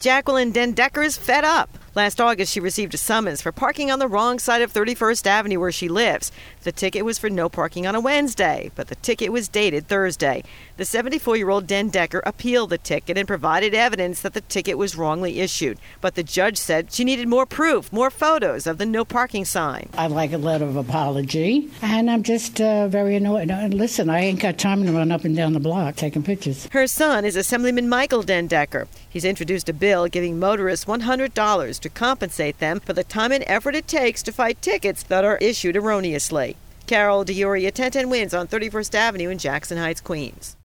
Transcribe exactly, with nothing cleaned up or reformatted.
Jacqueline Dendecker is fed up. Last August, she received a summons for parking on the wrong side of thirty-first Avenue where she lives. The ticket was for no parking on a Wednesday, but the ticket was dated Thursday. The seventy-four-year-old Dendecker appealed the ticket and provided evidence that the ticket was wrongly issued. But the judge said she needed more proof, more photos of the no parking sign. I'd like a letter of apology, and I'm just uh, very annoyed. Uh, listen, I ain't got time to run up and down the block taking pictures. Her son is Assemblyman Michael Dendecker. He's introduced a bill giving motorists one hundred dollars to compensate them for the time and effort it takes to fight tickets that are issued erroneously. Carol DiIorio, ten ten Wins on thirty-first Avenue in Jackson Heights, Queens.